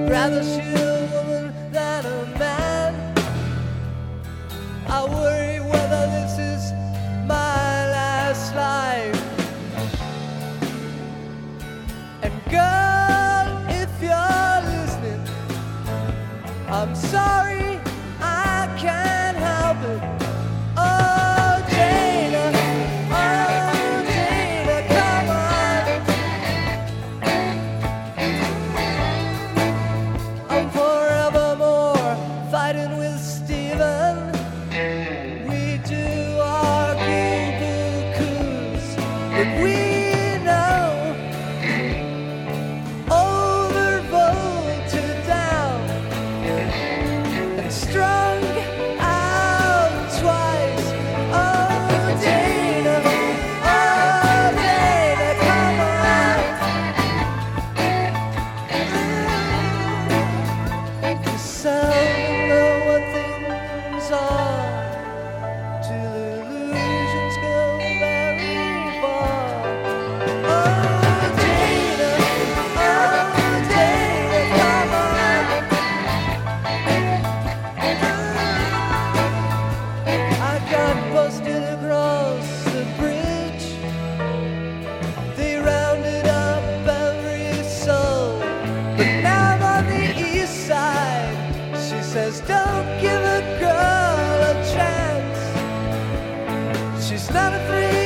Rather shoot a woman than a man. I worry whether this is my last life. And girl, if you're listening, I'm sorry, I can't help it. Oh, Dana, come on. I'm forevermore fighting with Stephen. We do argue bukus, but we know overvoted down and strung out twice. Oh, Dana, come on. 'Cause I don't know what things are till illusions go very far. Oh, Dana, come on. I got busted across the bridge. They rounded up every soul. But now I'm on the east side. She says, don't give a girl a chance. She's not afraid